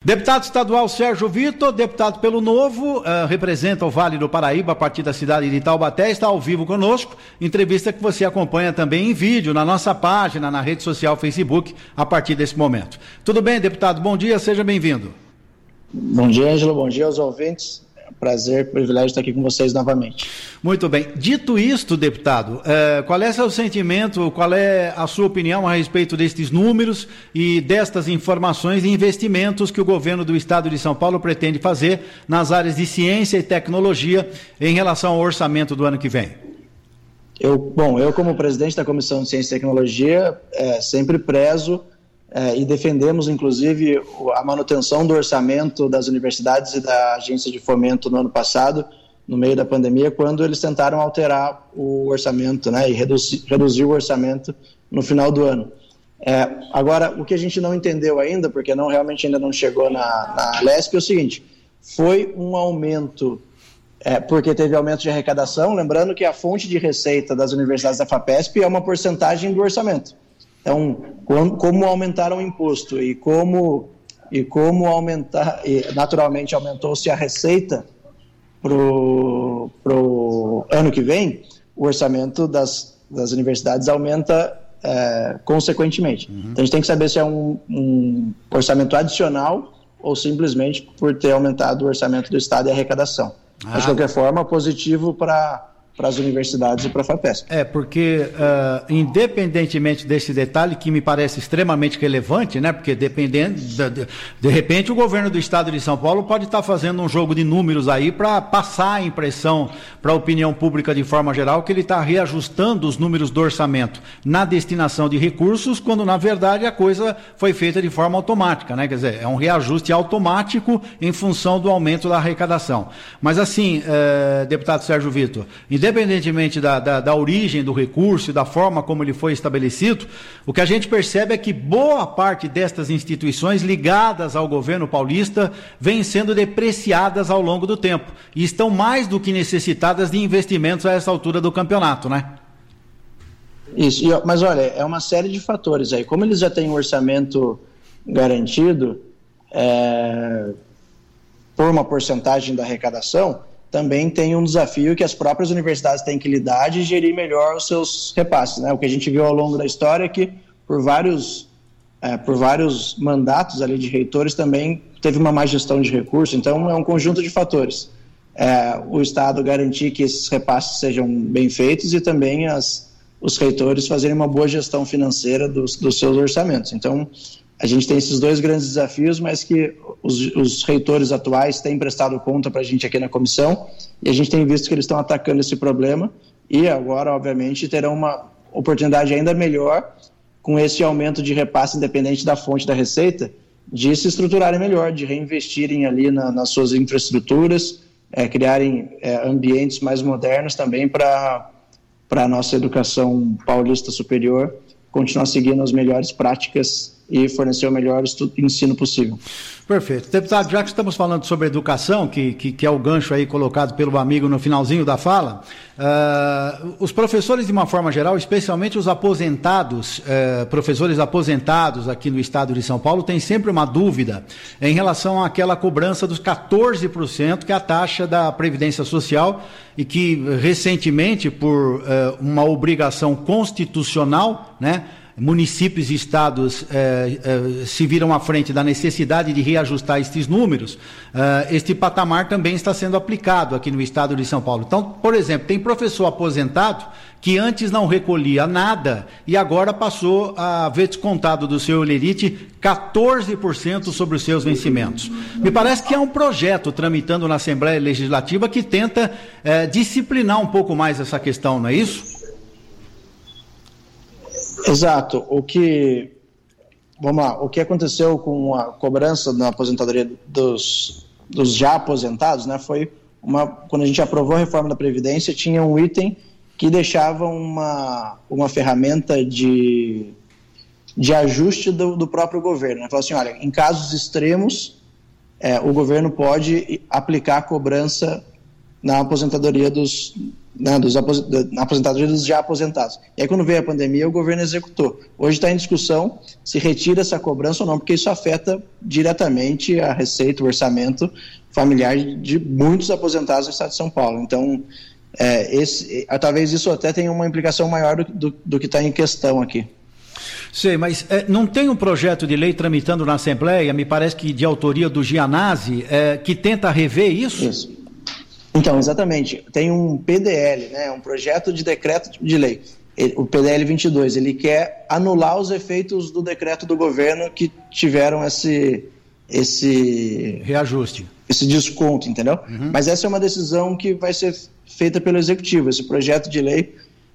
Deputado estadual Sérgio Vitor, deputado pelo Novo, representa o Vale do Paraíba a partir da cidade de Taubaté, está ao vivo conosco, entrevista que você acompanha também em vídeo na nossa página, na rede social Facebook, a partir desse momento. Tudo bem, deputado? Bom dia, seja bem-vindo. Bom dia, Ângelo, bom dia aos ouvintes. Prazer, privilégio estar aqui com vocês novamente. Muito bem. Dito isto, deputado, qual é seu sentimento, qual é a sua opinião a respeito destes números e destas informações e investimentos que o governo do estado de São Paulo pretende fazer nas áreas de ciência e tecnologia em relação ao orçamento do ano que vem? Eu como presidente da Comissão de Ciência e Tecnologia, sempre prezo e defendemos, inclusive, a manutenção do orçamento das universidades e da agência de fomento no ano passado, no meio da pandemia, quando eles tentaram alterar o orçamento, né, e reduzir o orçamento no final do ano. Agora, o que a gente não entendeu ainda, porque realmente ainda não chegou na LESP, é o seguinte: foi um aumento, porque teve aumento de arrecadação, lembrando que a fonte de receita das universidades da FAPESP é uma porcentagem do orçamento. Então, como aumentaram o imposto e como aumentar, e naturalmente aumentou-se a receita pro ano que vem, o orçamento das universidades aumenta consequentemente. Então, a gente tem que saber se é um orçamento adicional ou simplesmente por ter aumentado o orçamento do Estado e a arrecadação. Mas, de qualquer forma, positivo para as universidades e para a FAPESP. Porque independentemente desse detalhe, que me parece extremamente relevante, né? Porque dependendo, de repente o governo do estado de São Paulo pode estar fazendo um jogo de números aí para passar a impressão para a opinião pública de forma geral que ele está reajustando os números do orçamento na destinação de recursos, quando na verdade a coisa foi feita de forma automática, né? Quer dizer, é um reajuste automático em função do aumento da arrecadação. Mas assim, deputado Sérgio Vitor, independentemente da origem do recurso e da forma como ele foi estabelecido, o que a gente percebe é que boa parte destas instituições ligadas ao governo paulista vêm sendo depreciadas ao longo do tempo e estão mais do que necessitadas de investimentos a essa altura do campeonato, né? Isso, mas olha, é uma série de fatores aí. Como eles já têm um orçamento garantido por uma porcentagem da arrecadação, também tem um desafio que as próprias universidades têm que lidar de gerir melhor os seus repasses, né? O que a gente viu ao longo da história é que por vários mandatos ali de reitores também teve uma má gestão de recursos, então é um conjunto de fatores. O Estado garantir que esses repasses sejam bem feitos e também os reitores fazerem uma boa gestão financeira dos seus orçamentos. Então, a gente tem esses dois grandes desafios, mas que os reitores atuais têm prestado conta para a gente aqui na comissão e a gente tem visto que eles estão atacando esse problema e agora, obviamente, terão uma oportunidade ainda melhor com esse aumento de repasse independente da fonte da receita, de se estruturarem melhor, de reinvestirem ali nas suas infraestruturas, criarem ambientes mais modernos também para a nossa educação paulista superior continuar seguindo as melhores práticas e fornecer o melhor ensino possível. Perfeito. Deputado, já que estamos falando sobre educação, que é o gancho aí colocado pelo amigo no finalzinho da fala, os professores, de uma forma geral, especialmente os aposentados, professores aposentados aqui no estado de São Paulo, têm sempre uma dúvida em relação àquela cobrança dos 14%, que é a taxa da Previdência Social, e que recentemente, por uma obrigação constitucional, né, municípios e estados se viram à frente da necessidade de reajustar estes números, este patamar também está sendo aplicado aqui no estado de São Paulo. Então, por exemplo, tem professor aposentado que antes não recolhia nada e agora passou a ver descontado do seu Olerite 14% sobre os seus vencimentos. Me parece que é um projeto tramitando na Assembleia Legislativa que tenta disciplinar um pouco mais essa questão, não é isso? Exato. O que aconteceu com a cobrança na aposentadoria dos já aposentados, né, foi quando a gente aprovou a reforma da Previdência, tinha um item que deixava uma ferramenta de ajuste do próprio governo. Né? Falou assim, olha, em casos extremos, o governo pode aplicar a cobrança na aposentadoria na aposentadoria dos já aposentados. E aí, quando veio a pandemia, o governo executou. Hoje está em discussão se retira essa cobrança ou não, porque isso afeta diretamente a receita, o orçamento familiar de muitos aposentados no estado de São Paulo. Então, talvez isso até tenha uma implicação maior do que está em questão aqui. Sei, mas não tem um projeto de lei tramitando na Assembleia, me parece que de autoria do Gianazzi, que tenta rever isso? Isso. Então, exatamente. Tem um PDL, né, um projeto de decreto de lei. O PDL 22, ele quer anular os efeitos do decreto do governo que tiveram esse reajuste, esse desconto, entendeu? Uhum. Mas essa é uma decisão que vai ser feita pelo Executivo. Esse projeto de lei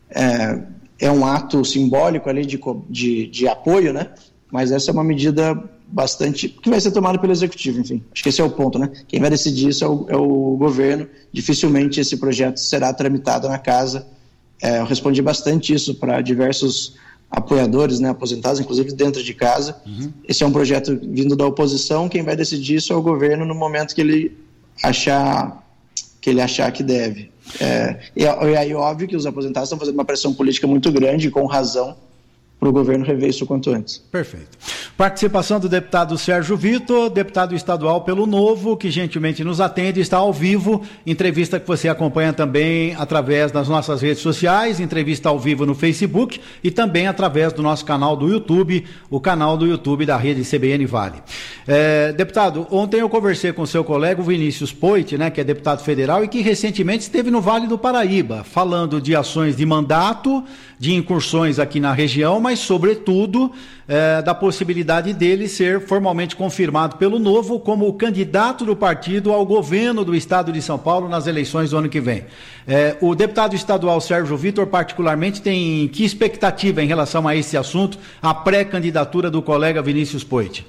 é um ato simbólico ali de apoio, né? Mas essa é uma medida que vai ser tomada pelo Executivo, enfim. Acho que esse é o ponto, né? Quem vai decidir isso é o governo. Dificilmente esse projeto será tramitado na casa. Eu respondi bastante isso para diversos apoiadores, né, aposentados, inclusive dentro de casa. Uhum. Esse é um projeto vindo da oposição. Quem vai decidir isso é o governo no momento que ele achar que deve. E aí, óbvio que os aposentados estão fazendo uma pressão política muito grande, com razão, para o governo rever isso quanto antes. Perfeito. Participação do deputado Sérgio Vitor, deputado estadual pelo Novo, que gentilmente nos atende, está ao vivo, entrevista que você acompanha também através das nossas redes sociais, entrevista ao vivo no Facebook e também através do nosso canal do YouTube, o canal do YouTube da rede CBN Vale. Deputado, ontem eu conversei com o seu colega, o Vinícius Poit, né, que é deputado federal e que recentemente esteve no Vale do Paraíba, falando de ações de mandato, de incursões aqui na região, mas sobretudo da possibilidade dele ser formalmente confirmado pelo Novo como o candidato do partido ao governo do estado de São Paulo nas eleições do ano que vem. O deputado estadual Sérgio Vitor particularmente tem que expectativa em relação a esse assunto, a pré-candidatura do colega Vinícius Poit?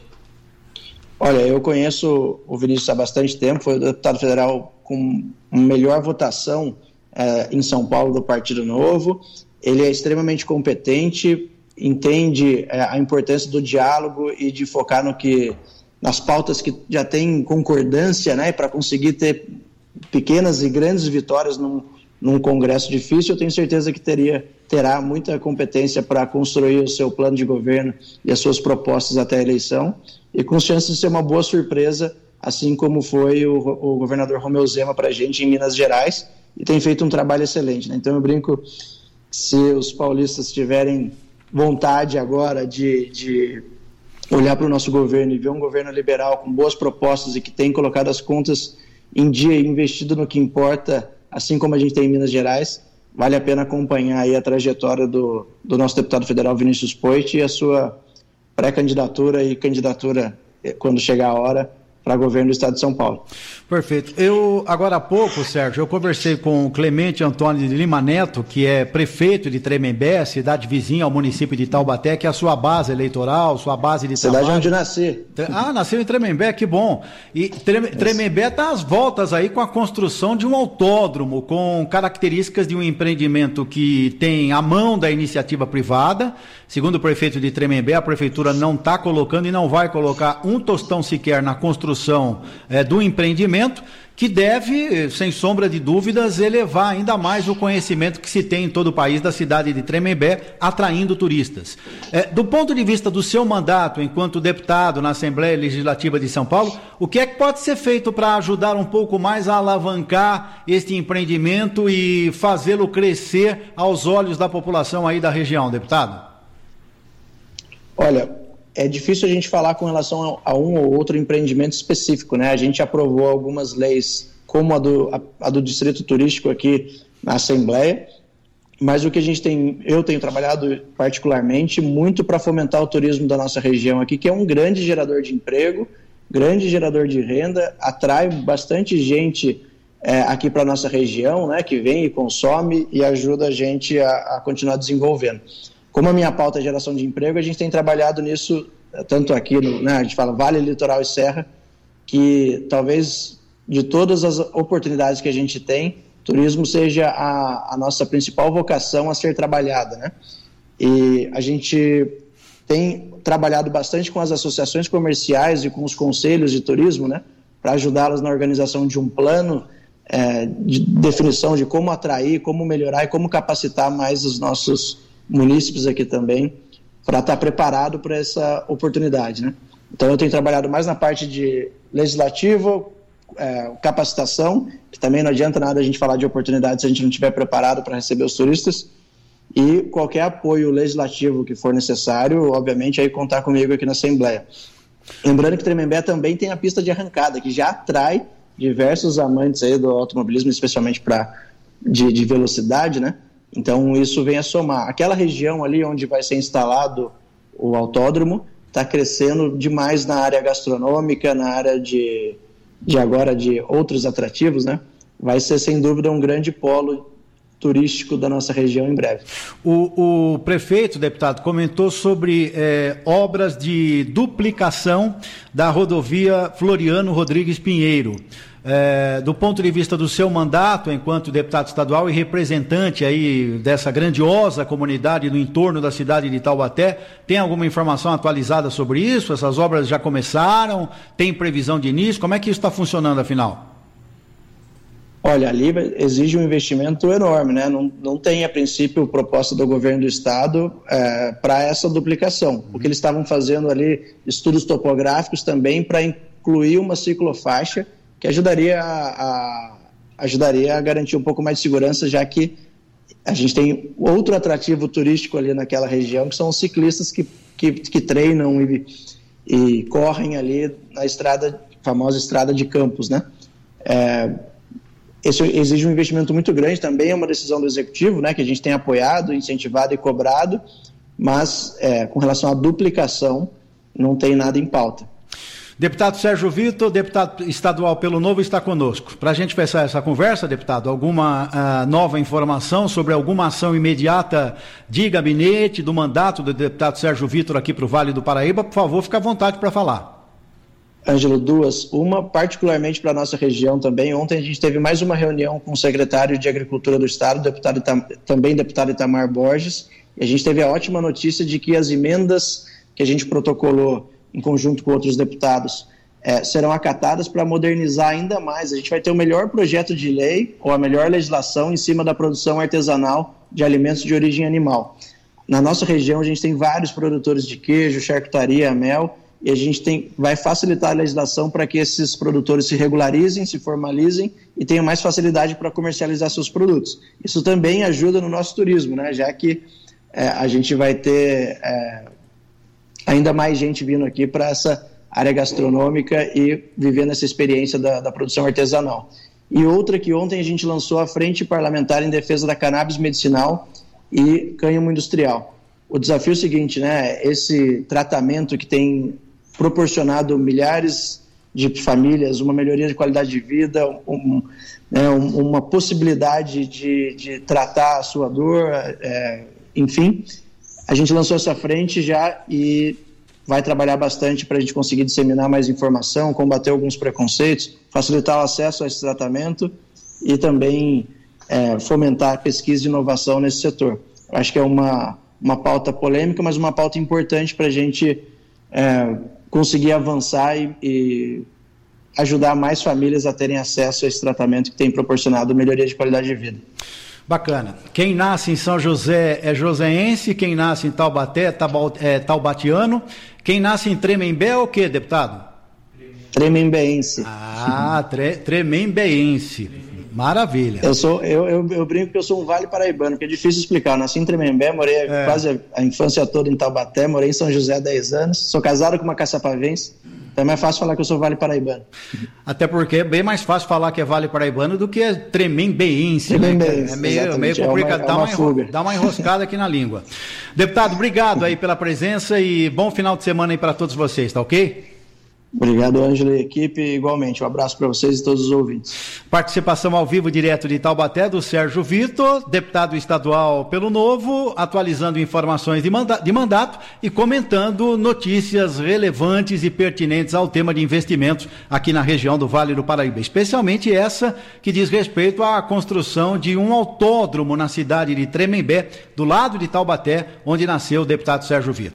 Olha, eu conheço o Vinícius há bastante tempo, foi o deputado federal com melhor votação em São Paulo do Partido Novo. Ele é extremamente competente, entende a importância do diálogo e de focar nas pautas que já tem concordância, né, para conseguir ter pequenas e grandes vitórias num congresso difícil. Eu tenho certeza que terá muita competência para construir o seu plano de governo e as suas propostas até a eleição, e com chances de ser uma boa surpresa, assim como foi o governador Romeu Zema para a gente em Minas Gerais, e tem feito um trabalho excelente, né? Então eu brinco, se os paulistas tiverem vontade agora de olhar para o nosso governo e ver um governo liberal com boas propostas e que tem colocado as contas em dia e investido no que importa, assim como a gente tem em Minas Gerais, vale a pena acompanhar aí a trajetória do nosso deputado federal Vinícius Poit e a sua pré-candidatura e candidatura, quando chegar a hora, para governo do estado de São Paulo. Perfeito. Agora há pouco, Sérgio, eu conversei com o Clemente Antônio de Lima Neto, que é prefeito de Tremembé, cidade vizinha ao município de Taubaté, que é a sua base eleitoral, sua base de trabalho. Cidade onde nasci. Nasceu em Tremembé, que bom. E Tremembé está às voltas aí com a construção de um autódromo, com características de um empreendimento que tem a mão da iniciativa privada. Segundo o prefeito de Tremembé, a prefeitura não está colocando e não vai colocar um tostão sequer na construção do empreendimento, que deve, sem sombra de dúvidas, elevar ainda mais o conhecimento que se tem em todo o país da cidade de Tremembé, atraindo turistas. Do ponto de vista do seu mandato enquanto deputado na Assembleia Legislativa de São Paulo, o que é que pode ser feito para ajudar um pouco mais a alavancar este empreendimento e fazê-lo crescer aos olhos da população aí da região, deputado? Olha, é difícil a gente falar com relação a um ou outro empreendimento específico, né? A gente aprovou algumas leis, como a do Distrito Turístico aqui na Assembleia, mas o que eu tenho trabalhado particularmente muito para fomentar o turismo da nossa região aqui, que é um grande gerador de emprego, grande gerador de renda, atrai bastante gente aqui para a nossa região, né? Que vem e consome e ajuda a gente a continuar desenvolvendo. Como a minha pauta é geração de emprego, a gente tem trabalhado nisso, tanto aqui, a gente fala Vale, Litoral e Serra, que talvez de todas as oportunidades que a gente tem, turismo seja a nossa principal vocação a ser trabalhada, né? E a gente tem trabalhado bastante com as associações comerciais e com os conselhos de turismo, né? Para ajudá-las na organização de um plano de definição de como atrair, como melhorar e como capacitar mais os nossos munícipes aqui também para estar preparado para essa oportunidade, né? Então eu tenho trabalhado mais na parte de legislativo, capacitação, que também não adianta nada a gente falar de oportunidade se a gente não estiver preparado para receber os turistas, e qualquer apoio legislativo que for necessário, obviamente, aí contar comigo aqui na Assembleia. Lembrando que Tremembé também tem a pista de arrancada, que já atrai diversos amantes aí do automobilismo, especialmente de velocidade, né? Então isso vem a somar. Aquela região ali onde vai ser instalado o autódromo está crescendo demais na área gastronômica, na área de outros atrativos, né? Vai ser sem dúvida um grande polo turístico da nossa região em breve. O prefeito, deputado, comentou sobre obras de duplicação da rodovia Floriano Rodrigues Pinheiro. Do ponto de vista do seu mandato enquanto deputado estadual e representante aí dessa grandiosa comunidade no entorno da cidade de Taubaté, tem alguma informação atualizada sobre isso? Essas obras já começaram? Tem previsão de início? Como é que isso está funcionando, afinal? Olha, ali exige um investimento enorme, né? Não tem, a princípio, proposta do governo do estado para essa duplicação. O que eles estavam fazendo ali, estudos topográficos também para incluir uma ciclofaixa que ajudaria a garantir um pouco mais de segurança, já que a gente tem outro atrativo turístico ali naquela região, que são os ciclistas que treinam e correm ali na famosa estrada de Campos, né? Isso exige um investimento muito grande, também é uma decisão do Executivo, né, que a gente tem apoiado, incentivado e cobrado, mas com relação à duplicação, não tem nada em pauta. Deputado Sérgio Vitor, deputado estadual pelo Novo, está conosco. Para a gente fechar essa conversa, deputado, alguma nova informação sobre alguma ação imediata de gabinete, do mandato do deputado Sérgio Vitor aqui para o Vale do Paraíba? Por favor, fique à vontade para falar. Ângelo, duas. Uma, particularmente para a nossa região também. Ontem a gente teve mais uma reunião com o secretário de Agricultura do Estado, também deputado Itamar Borges, e a gente teve a ótima notícia de que as emendas que a gente protocolou em conjunto com outros deputados serão acatadas para modernizar ainda mais. A gente vai ter o melhor projeto de lei ou a melhor legislação em cima da produção artesanal de alimentos de origem animal. Na nossa região a gente tem vários produtores de queijo, charcutaria, mel, e a gente vai facilitar a legislação para que esses produtores se regularizem, se formalizem e tenham mais facilidade para comercializar seus produtos. Isso também ajuda no nosso turismo, né? Já que a gente vai ter ainda mais gente vindo aqui para essa área gastronômica e vivendo essa experiência da produção artesanal. E outra que ontem a gente lançou a Frente Parlamentar em Defesa da Cannabis Medicinal e Cânhamo Industrial. O desafio é o seguinte, né? Esse tratamento que tem proporcionado milhares de famílias uma melhoria de qualidade de vida, uma possibilidade de tratar a sua dor, enfim, a gente lançou essa frente já e vai trabalhar bastante para a gente conseguir disseminar mais informação, combater alguns preconceitos, facilitar o acesso a esse tratamento e também fomentar a pesquisa e inovação nesse setor. Eu acho que é uma pauta polêmica, mas uma pauta importante para a gente conseguir avançar e ajudar mais famílias a terem acesso a esse tratamento que tem proporcionado melhoria de qualidade de vida. Bacana. Quem nasce em São José é joseense, quem nasce em Taubaté é taubatiano, quem nasce em Tremembé é o quê, deputado? Tremembéense. Tremembéense. Maravilha. Eu brinco que eu sou um vale paraibano, porque é difícil explicar. Eu nasci em Tremembé, morei quase a infância toda em Taubaté, morei em São José há 10 anos, sou casado com uma caçapavense, então é mais fácil falar que eu sou vale paraibano. Até porque é bem mais fácil falar que é vale paraibano do que é tremembéense. Tremembéense, né? É meio complicado, dá uma enroscada aqui na língua. Deputado, obrigado aí pela presença e bom final de semana aí para todos vocês, tá ok? Obrigado, Ângelo e equipe, igualmente. Um abraço para vocês e todos os ouvintes. Participação ao vivo direto de Taubaté do Sérgio Vitor, deputado estadual pelo Novo, atualizando informações de mandato e comentando notícias relevantes e pertinentes ao tema de investimentos aqui na região do Vale do Paraíba, especialmente essa que diz respeito à construção de um autódromo na cidade de Tremembé, do lado de Taubaté, onde nasceu o deputado Sérgio Vitor.